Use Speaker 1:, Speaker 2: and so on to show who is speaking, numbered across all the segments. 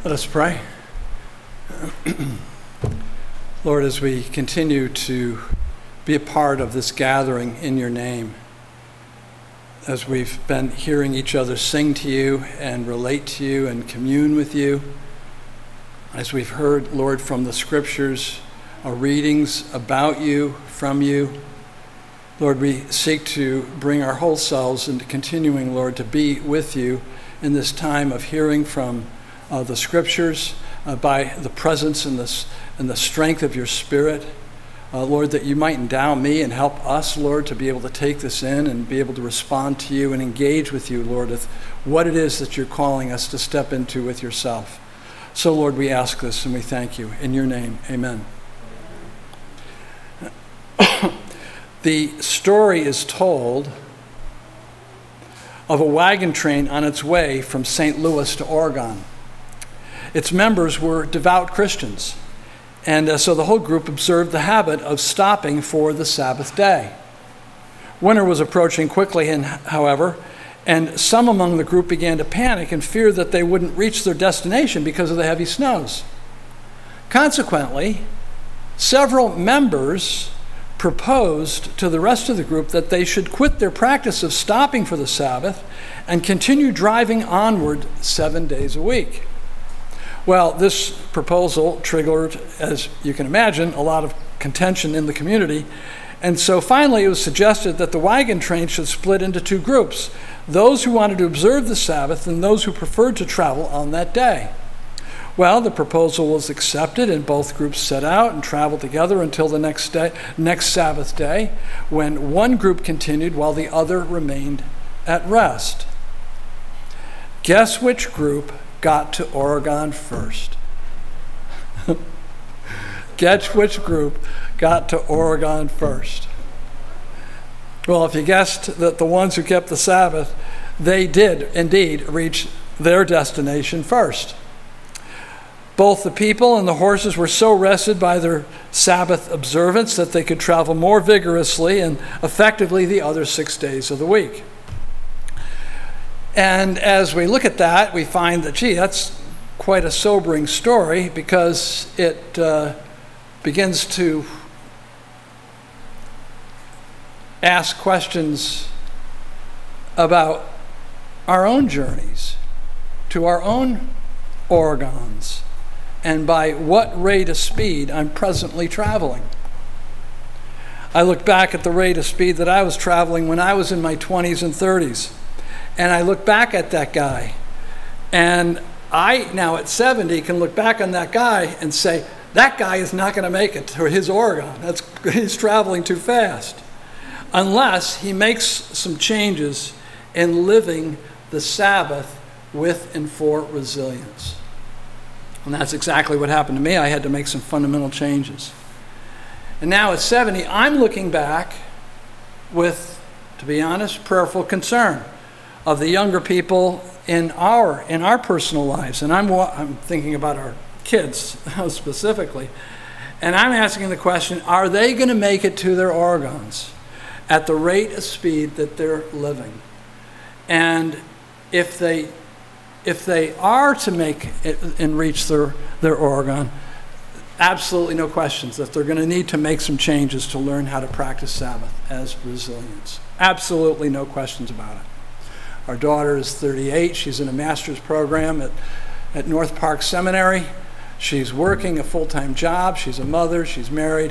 Speaker 1: Let us pray. Lord, as we continue to be a part of this gathering in your name, as we've been hearing each other sing to you and relate to you and commune with you, as we've heard, Lord, from the scriptures, readings about you, from you, Lord, we seek to bring our whole selves into continuing, Lord, to be with you in this time of hearing from the scriptures by the presence and the strength of your Spirit. Lord, that you might endow me and help us, Lord, to be able to take this in and be able to respond to you and engage with you, Lord, with what it is that you're calling us to step into with yourself. So, Lord, we ask this and we thank you. In your name, amen. The story is told of a wagon train on its way from St. Louis to Oregon. Its members were devout Christians, and so the whole group observed the habit of stopping for the Sabbath day. Winter was approaching quickly, however, and some among the group began to panic and fear that they wouldn't reach their destination because of the heavy snows. Consequently, several members proposed to the rest of the group that they should quit their practice of stopping for the Sabbath and continue driving onward 7 days a week. Well, this proposal triggered, as you can imagine, a lot of contention in the community. And so finally it was suggested that the wagon train should split into two groups, those who wanted to observe the Sabbath and those who preferred to travel on that day. Well, the proposal was accepted, and both groups set out and traveled together until the next Sabbath day, when one group continued while the other remained at rest. Guess which group got to Oregon first? Guess which group got to Oregon first? Well, if you guessed that the ones who kept the Sabbath, they did indeed reach their destination first. Both the people and the horses were so rested by their Sabbath observance that they could travel more vigorously and effectively the other 6 days of the week. And as we look at that, we find that, that's quite a sobering story, because it begins to ask questions about our own journeys to our own Oregons, and by what rate of speed I'm presently traveling. I look back at the rate of speed that I was traveling when I was in my 20s and 30s, and I look back at that guy, and I, now at 70, can look back on that guy and say, that guy is not going to make it to his Oregon. He's traveling too fast. Unless he makes some changes in living the Sabbath with and for resilience. And that's exactly what happened to me. I had to make some fundamental changes. And now at 70, I'm looking back with, to be honest, prayerful concern of the younger people in our personal lives. And I'm thinking about our kids specifically. And I'm asking the question, are they going to make it to their Oregons at the rate of speed that they're living? And if they are to make it and reach their Oregon, absolutely no questions that they're going to need to make some changes to learn how to practice Sabbath as resilience. Absolutely no questions about it. Our daughter is 38. She's in a master's program at North Park Seminary. She's working a full-time job. She's a mother. She's married.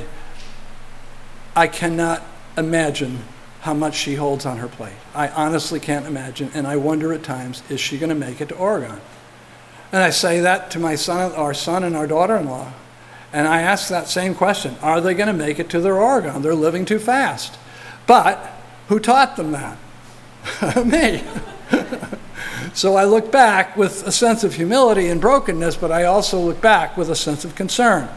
Speaker 1: I cannot imagine how much she holds on her plate. I honestly can't imagine, and I wonder at times, is she going to make it to Oregon? And I say that to our son and our daughter-in-law, and I ask that same question, are they going to make it to their Oregon? They're living too fast. But who taught them that? Me. So I look back with a sense of humility and brokenness, but I also look back with a sense of concern.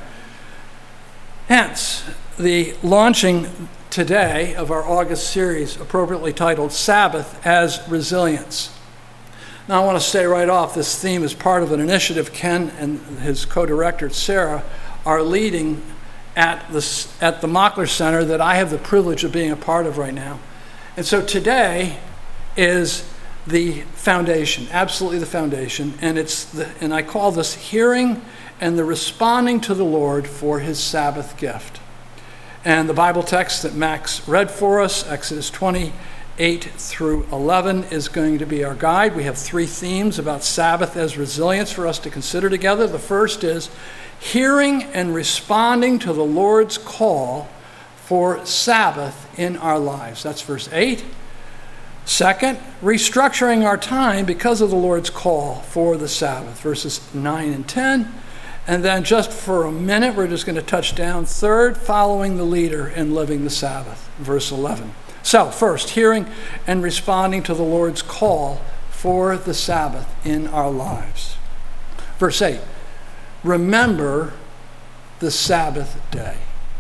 Speaker 1: Hence, the launching today of our August series, appropriately titled Sabbath as Resilience. Now I want to say right off, this theme is part of an initiative Ken and his co-director Sarah are leading at the Mockler Center that I have the privilege of being a part of right now. And so today is the foundation, absolutely the foundation, and I call this hearing and the responding to the Lord for his Sabbath gift. And the Bible text that Max read for us, Exodus 20:8 through 11, is going to be our guide. We have 3 themes about Sabbath as resilience for us to consider together. The first is hearing and responding to the Lord's call for Sabbath in our lives. That's verse 8. Second, restructuring our time because of the Lord's call for the Sabbath, verses 9 and 10. And then just for a minute, we're just going to touch down. Third, following the leader in living the Sabbath, verse 11. So first, hearing and responding to the Lord's call for the Sabbath in our lives. Verse 8, remember the Sabbath day.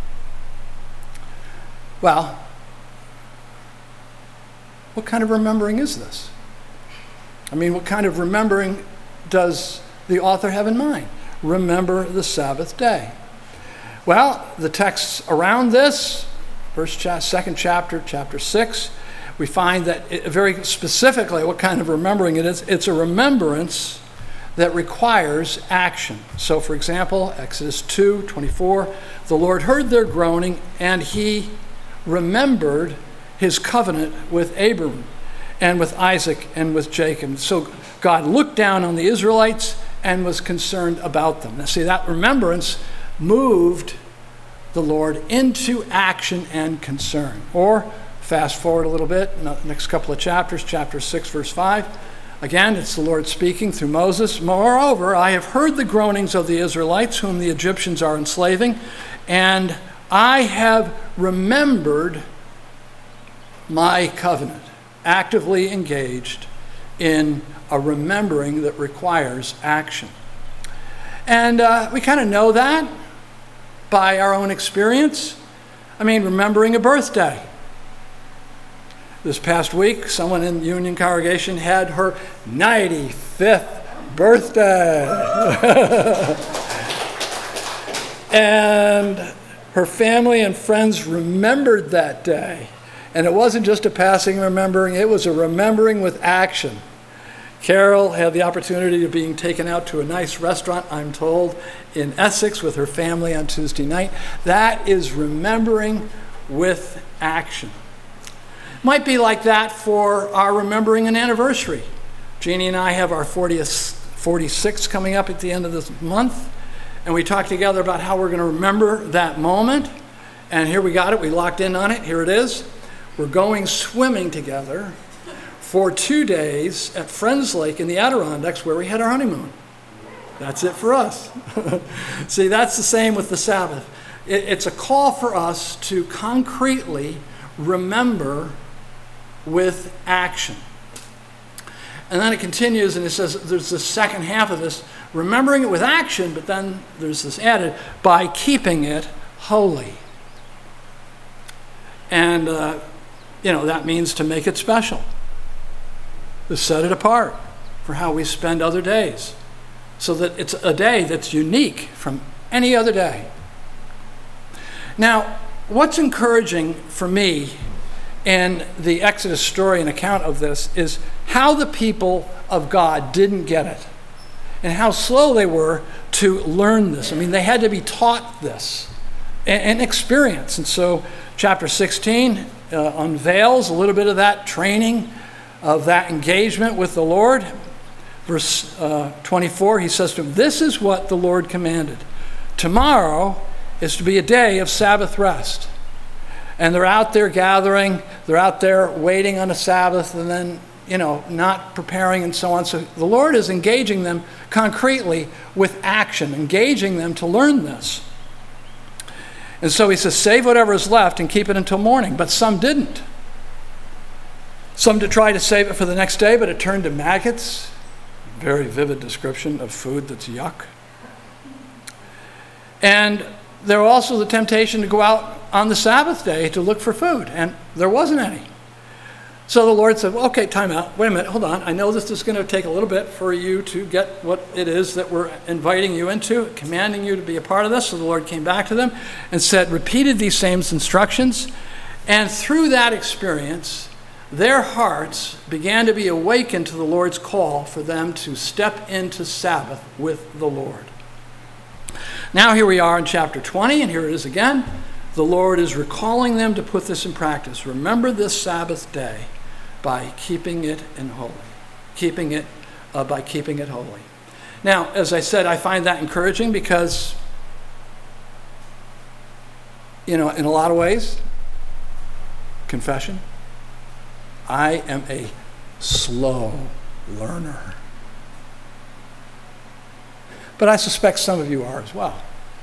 Speaker 1: Well, what kind of remembering is this? I mean, what kind of remembering does the author have in mind? Remember the Sabbath day. Well, the texts around this, second chapter, chapter 6, we find that very specifically what kind of remembering it is. It's a remembrance that requires action. So, for example, Exodus 2:24, the Lord heard their groaning, and he remembered his covenant with Abram and with Isaac and with Jacob. So God looked down on the Israelites and was concerned about them. Now see, that remembrance moved the Lord into action and concern. Or fast forward a little bit, next couple of chapters, chapter 6, verse 5. Again, it's the Lord speaking through Moses. Moreover, I have heard the groanings of the Israelites, whom the Egyptians are enslaving, and I have remembered my covenant, actively engaged in a remembering that requires action. And we kind of know that by our own experience. I mean, remembering a birthday. This past week, someone in the Union congregation had her 95th birthday. And her family and friends remembered that day. And it wasn't just a passing remembering, it was a remembering with action. Carol had the opportunity of being taken out to a nice restaurant, I'm told, in Essex with her family on Tuesday night. That is remembering with action. Might be like that for our remembering an anniversary. Jeannie and I have our 46th coming up at the end of this month, and we talked together about how we're going to remember that moment. And here we got it. We locked in on it. Here it is. We're going swimming together for 2 days at Friends Lake in the Adirondacks where we had our honeymoon. That's it for us. See, that's the same with the Sabbath. It's a call for us to concretely remember with action. And then it continues and it says there's the second half of this, remembering it with action, but then there's this added, by keeping it holy. And, that means to make it special, to set it apart for how we spend other days, so that it's a day that's unique from any other day. Now, what's encouraging for me in the Exodus story and account of this is how the people of God didn't get it and how slow they were to learn this. I mean, they had to be taught this and experience. And so chapter 16 unveils a little bit of that training, of that engagement with the Lord. Verse 24, he says to them, this is what the Lord commanded. Tomorrow is to be a day of Sabbath rest. And they're out there gathering, they're out there waiting on a Sabbath and then, not preparing and so on. So the Lord is engaging them concretely with action, engaging them to learn this. And so he says, save whatever is left and keep it until morning. But some didn't. Some to try to save it for the next day, but it turned to maggots. Very vivid description of food that's yuck. And there was also the temptation to go out on the Sabbath day to look for food, and there wasn't any. So the Lord said, well, okay, time out. Wait a minute, hold on. I know this is going to take a little bit for you to get what it is that we're inviting you into, commanding you to be a part of this. So the Lord came back to them and repeated these same instructions. And through that experience, their hearts began to be awakened to the Lord's call for them to step into Sabbath with the Lord. Now here we are in chapter 20, and here it is again. The Lord is recalling them to put this in practice. Remember this Sabbath day by keeping it holy. By keeping it holy. Now, as I said, I find that encouraging because, in a lot of ways, confession, I am a slow learner. But I suspect some of you are as well.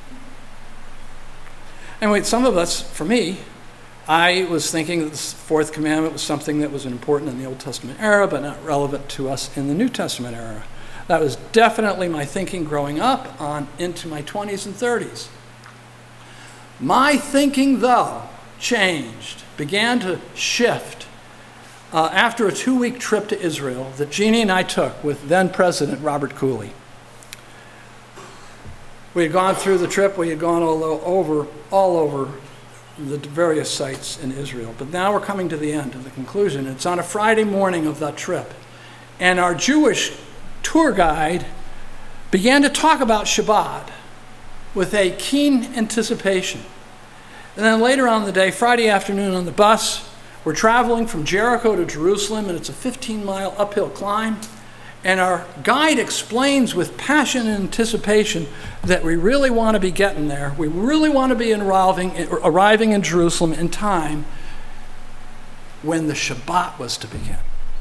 Speaker 1: Anyway, some of us, for me, I was thinking that the fourth commandment was something that was important in the Old Testament era, but not relevant to us in the New Testament era. That was definitely my thinking growing up on into my 20s and 30s. My thinking, though, changed, began to shift after a 2-week trip to Israel that Jeannie and I took with then President Robert Cooley. We had gone through the trip, we had gone all over the various sites in Israel. But now we're coming to the end, to the conclusion. It's on a Friday morning of that trip. And our Jewish tour guide began to talk about Shabbat with a keen anticipation. And then later on in the day, Friday afternoon on the bus, we're traveling from Jericho to Jerusalem, and it's a 15-mile uphill climb. And our guide explains with passion and anticipation that we really want to be getting there. We really want to be arriving in Jerusalem in time when the Shabbat was to begin.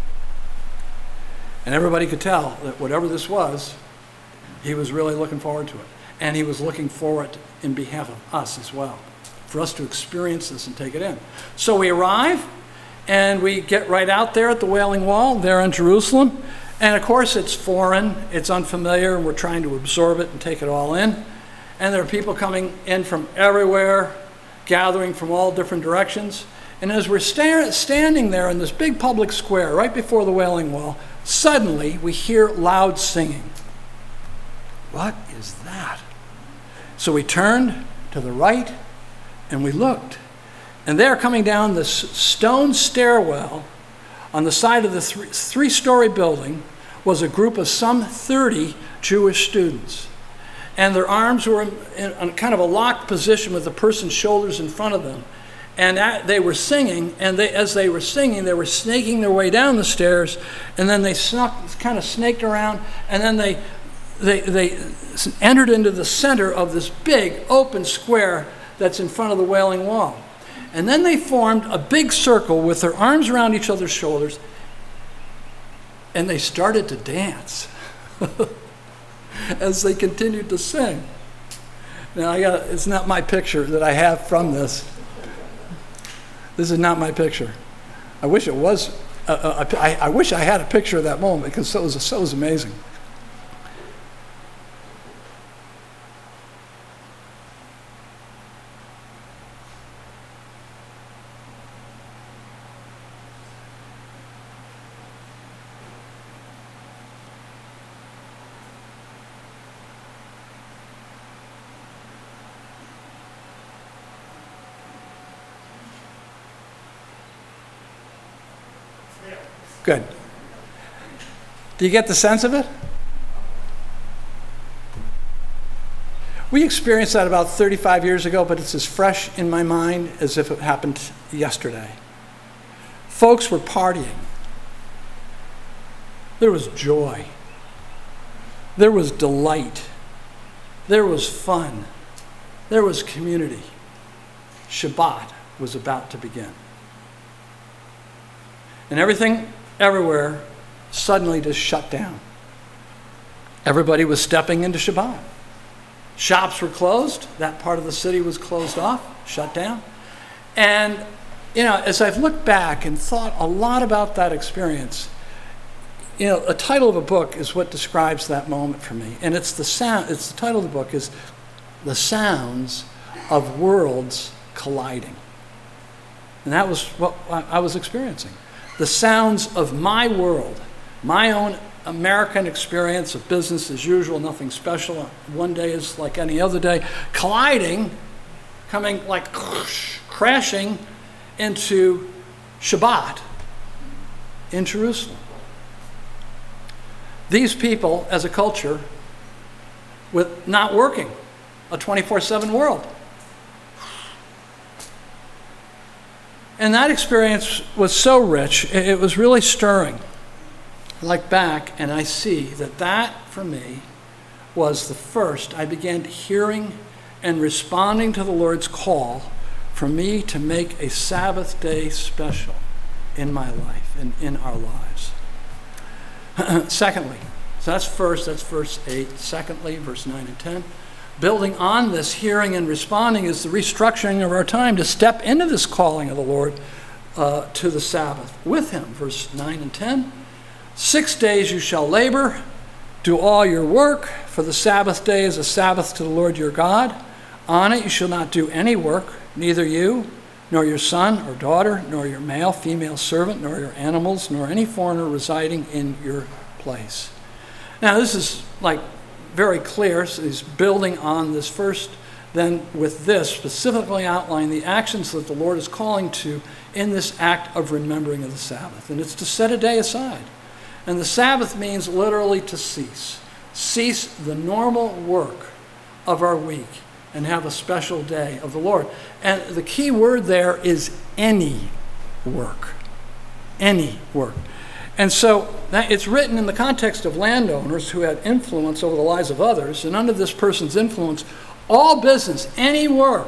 Speaker 1: And everybody could tell that whatever this was, he was really looking forward to it. And he was looking forward in behalf of us as well, for us to experience this and take it in. So we arrive, and we get right out there at the Wailing Wall, there in Jerusalem. And of course, it's foreign, it's unfamiliar, and we're trying to absorb it and take it all in. And there are people coming in from everywhere, gathering from all different directions. And as we're standing there in this big public square right before the Wailing Wall, suddenly we hear loud singing. What is that? So we turned to the right and we looked. And there, coming down this stone stairwell on the side of the three-story building, was a group of some 30 Jewish students. And their arms were in kind of a locked position with the person's shoulders in front of them. And they were singing, and as they were singing, they were snaking their way down the stairs, and then they kind of snaked around, and then they entered into the center of this big open square that's in front of the Wailing Wall. And then they formed a big circle with their arms around each other's shoulders, and they started to dance as they continued to sing. Now, it's not my picture that I have from this. This is not my picture. I wish it was. I wish I had a picture of that moment, because it was amazing. Good. Do you get the sense of it? We experienced that about 35 years ago, but it's as fresh in my mind as if it happened yesterday. Folks were partying. There was joy. There was delight. There was fun. There was community. Shabbat was about to begin. And everything, everywhere, suddenly just shut down. Everybody was stepping into Shabbat. Shops were closed. That part of the city was closed off, shut down. And, as I've looked back and thought a lot about that experience, a title of a book is what describes that moment for me. And it's the title of the book is The Sounds of Worlds Colliding. And that was what I was experiencing. The sounds of my world, my own American experience of business as usual, nothing special. One day is like any other day, colliding, coming like crashing into Shabbat, in Jerusalem. These people, as a culture, with not working, a 24/7 world. And that experience was so rich, it was really stirring. I look back and I see that for me was the first. I began hearing and responding to the Lord's call for me to make a Sabbath day special in my life and in our lives. Secondly, so that's first, that's verse 8. Secondly, verse 9 and 10. Building on this hearing and responding is the restructuring of our time to step into this calling of the Lord to the Sabbath with him. Verse 9 and 10. 6 days you shall labor, do all your work, for the Sabbath day is a Sabbath to the Lord your God. On it you shall not do any work, neither you, nor your son or daughter, nor your male, female servant, nor your animals, nor any foreigner residing in your place. Now this is very clear. So he's building on this first, then with this specifically outline the actions that the Lord is calling to in this act of remembering of the Sabbath. And it's to set a day aside. And the Sabbath means literally to cease. Cease the normal work of our week and have a special day of the Lord. And the key word there is any work. Any work. And so it's written in the context of landowners who had influence over the lives of others, and under this person's influence, all business, any work,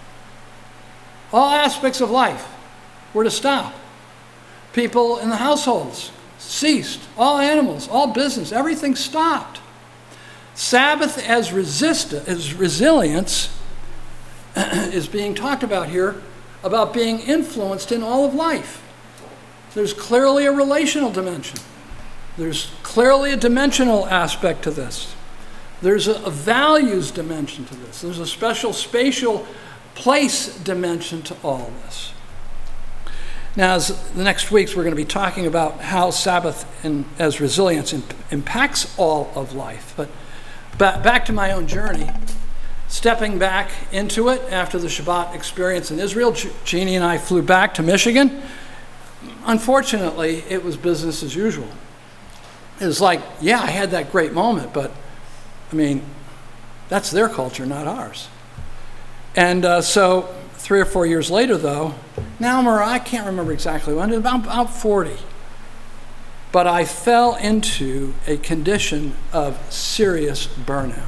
Speaker 1: all aspects of life were to stop. People in the households ceased. All animals, all business, everything stopped. Sabbath as resilience is being talked about here, about being influenced in all of life. There's clearly a relational dimension. There's clearly a dimensional aspect to this. There's a values dimension to this. There's a special spatial place dimension to all this. Now, as the next weeks, we're going to be talking about how Sabbath as resilience impacts all of life. But back to my own journey, stepping back into it after the Shabbat experience in Israel, Jeannie and I flew back to Michigan. Unfortunately, it was business as usual. It was I had that great moment, but that's their culture, not ours. And so 3 or 4 years later, though, I can't remember exactly when, about 40. But I fell into a condition of serious burnout.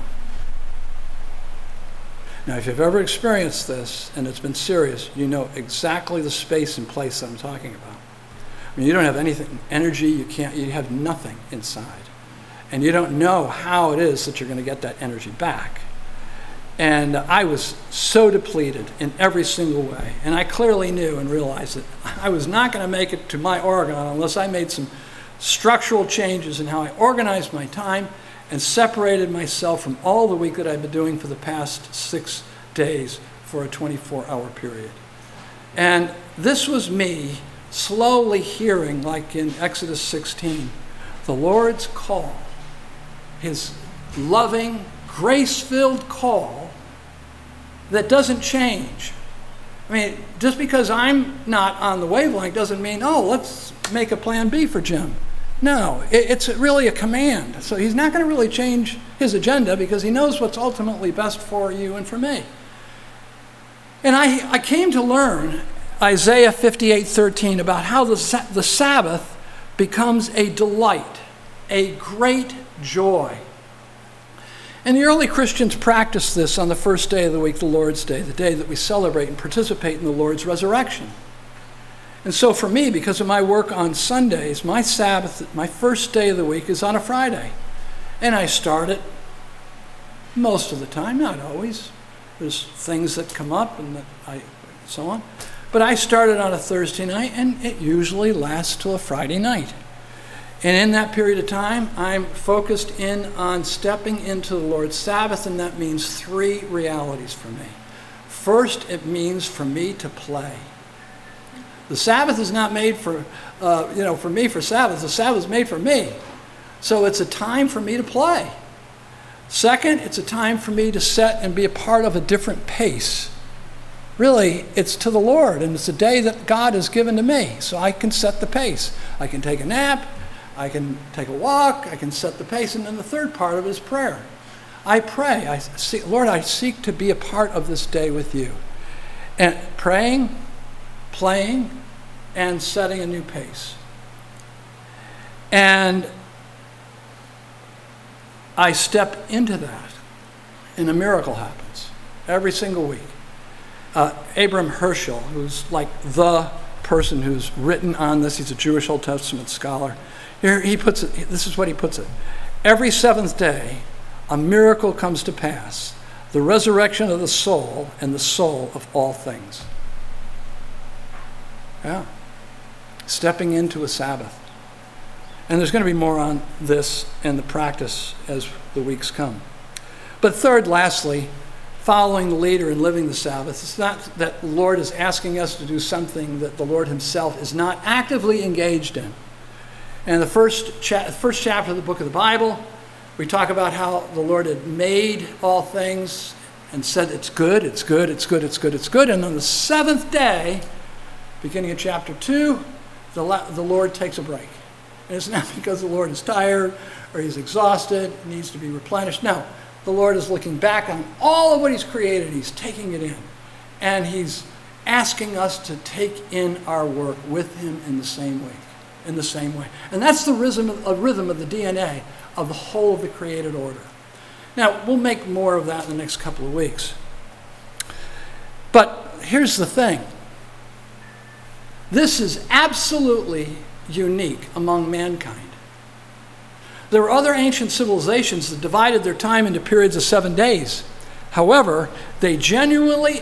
Speaker 1: Now, if you've ever experienced this, and it's been serious, you know exactly the space and place that I'm talking about. You don't have anything, energy, you have nothing inside. And you don't know how it is that you're going to get that energy back. And I was so depleted in every single way. And I clearly knew and realized that I was not going to make it to my Oregon unless I made some structural changes in how I organized my time and separated myself from all the week that I've been doing for the past 6 days for a 24-hour period. And this was me slowly hearing, like in Exodus 16, the Lord's call, his loving, grace-filled call that doesn't change. Just because I'm not on the wavelength doesn't mean, let's make a plan B for Jim. No, it's really a command. So he's not going to really change his agenda because he knows what's ultimately best for you and for me. And I came to learn Isaiah 58:13 about how the Sabbath becomes a delight, a great joy. And the early Christians practiced this on the first day of the week, the Lord's Day, the day that we celebrate and participate in the Lord's resurrection. And so for me, because of my work on Sundays, my Sabbath, my first day of the week is on a Friday. And I start it most of the time, not always. There's things that come up and so on. But I started on a Thursday night, and it usually lasts till a Friday night. And in that period of time, I'm focused in on stepping into the Lord's Sabbath, and that means 3 realities for me. First, it means for me to play. The Sabbath is not made for me for Sabbath. The Sabbath is made for me. So it's a time for me to play. Second, it's a time for me to set and be a part of a different pace Really, it's to the Lord, and it's a day that God has given to me, so I can set the pace. I can take a nap, I can take a walk, I can set the pace, and then the third part of it is prayer. I pray, Lord, I seek to be a part of this day with you. And praying, playing, and setting a new pace. And I step into that, and a miracle happens every single week. Abram Herschel, who's like the person who's written on this, he's a Jewish Old Testament scholar. Here he puts it, this is what he puts it. Every seventh day, a miracle comes to pass, the resurrection of the soul and the soul of all things. Yeah. Stepping into a Sabbath. And there's going to be more on this and the practice as the weeks come. But third, lastly, following the leader and living the Sabbath. It's not that the Lord is asking us to do something that the Lord himself is not actively engaged in. And the first chapter of the book of the Bible, we talk about how the Lord had made all things and said it's good, it's good, it's good, it's good, it's good. And on the seventh day, beginning of chapter 2, the Lord takes a break. And it's not because the Lord is tired or he's exhausted, needs to be replenished. No, the Lord is looking back on all of what he's created. He's taking it in. And he's asking us to take in our work with him in the same way. And that's the rhythm of the DNA of the whole of the created order. Now, we'll make more of that in the next couple of weeks. But here's the thing. This is absolutely unique among mankind. There were other ancient civilizations that divided their time into periods of 7 days. However, they generally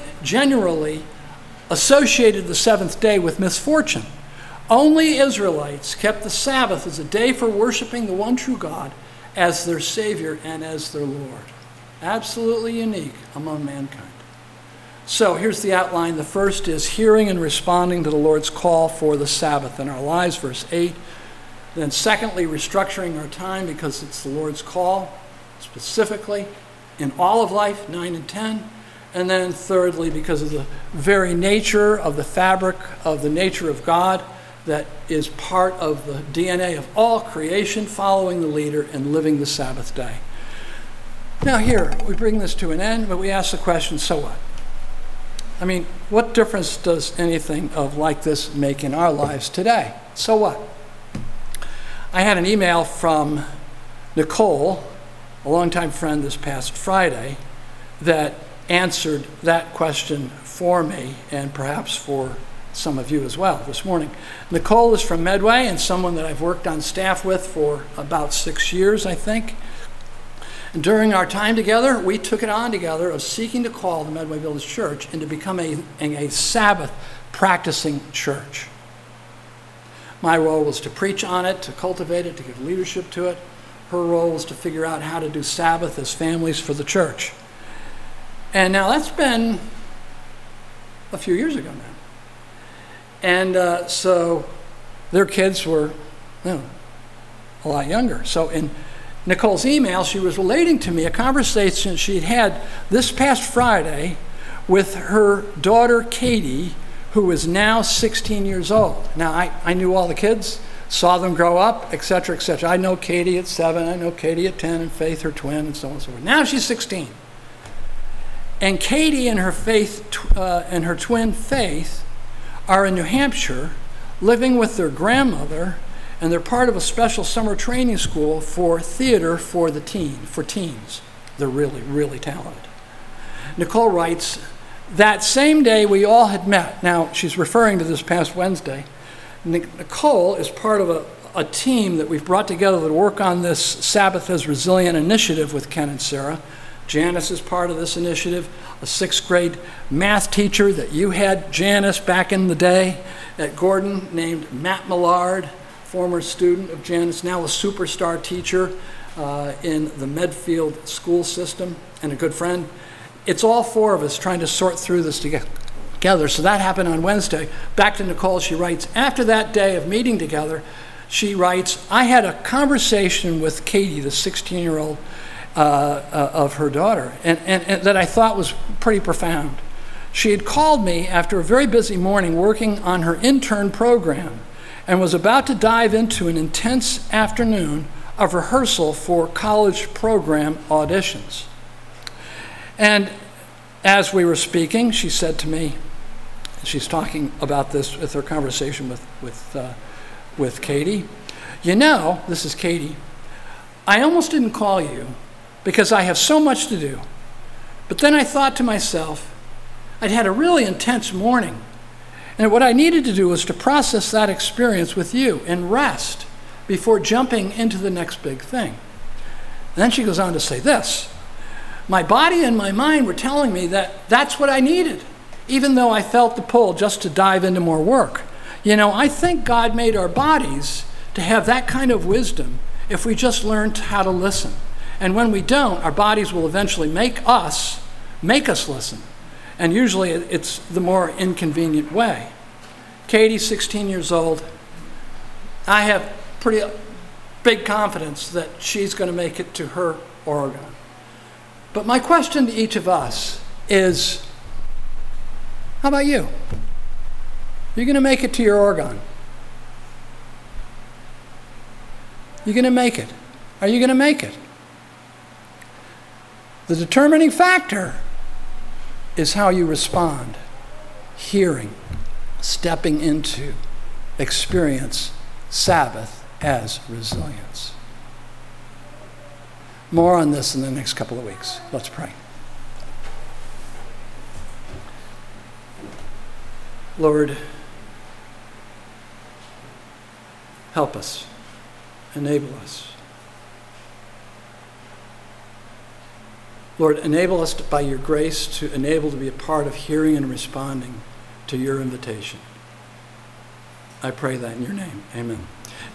Speaker 1: associated the seventh day with misfortune. Only Israelites kept the Sabbath as a day for worshiping the one true God as their Savior and as their Lord. Absolutely unique among mankind. So here's the outline. The first is hearing and responding to the Lord's call for the Sabbath in our lives, verse 8. Then secondly, restructuring our time because it's the Lord's call, specifically in all of life, 9 and 10. And then thirdly, because of the very nature of the fabric of the nature of God that is part of the DNA of all creation, following the leader and living the Sabbath day. Now here, we bring this to an end, but we ask the question, so what? I mean, what difference does anything of like this make in our lives today? So what? I had an email from Nicole, a longtime friend, this past Friday, that answered that question for me and perhaps for some of you as well this morning. Nicole is from Medway and someone that I've worked on staff with for about 6 years, I think. And during our time together, we took it on together of seeking to call the Medway Village Church into becoming a Sabbath practicing church. My role was to preach on it, to cultivate it, to give leadership to it. Her role was to figure out how to do Sabbath as families for the church. And now that's been a few years ago now. And so their kids were a lot younger. So in Nicole's email, she was relating to me a conversation she'd had this past Friday with her daughter, Katie, who is now 16 years old. Now, I knew all the kids, saw them grow up, et cetera, et cetera. I know Katie at 7, I know Katie at 10, and Faith, her twin, and so on and so forth. Now she's 16. And Katie and her and her twin Faith are in New Hampshire, living with their grandmother, and they're part of a special summer training school for theater for teens. They're really, really talented. Nicole writes, that same day we all had met. Now, she's referring to this past Wednesday. Nicole is part of a team that we've brought together to work on this Sabbath as Resilient initiative with Ken and Sarah. Janice is part of this initiative, a 6th grade math teacher that you had, Janice, back in the day at Gordon, named Matt Millard, former student of Janice, now a superstar teacher in the Medfield school system and a good friend. It's all 4 of us trying to sort through this together. So that happened on Wednesday. Back to Nicole, she writes, after that day of meeting together, she writes, I had a conversation with Katie, the 16-year-old of her daughter, and that I thought was pretty profound. She had called me after a very busy morning working on her intern program and was about to dive into an intense afternoon of rehearsal for college program auditions. And as we were speaking, she said to me, she's talking about this with her conversation with Katie, "You know," this is Katie, "I almost didn't call you because I have so much to do. But then I thought to myself, I'd had a really intense morning, and what I needed to do was to process that experience with you and rest before jumping into the next big thing." Then she goes on to say this, "My body and my mind were telling me that that's what I needed, even though I felt the pull just to dive into more work. You know, I think God made our bodies to have that kind of wisdom if we just learned how to listen. And when we don't, our bodies will eventually make us listen. And usually it's the more inconvenient way." Katie's 16 years old. I have pretty big confidence that she's going to make it to her Oregon. But my question to each of us is, how about you? You're going to make it to your Oregon. You're going to make it. Are you going to make it? The determining factor is how you respond, hearing, stepping into, experience Sabbath as resilience. More on this in the next couple of weeks. Let's pray. Lord, help us, enable us. Lord, enable us by your grace to enable to be a part of hearing and responding to your invitation. I pray that in your name. Amen.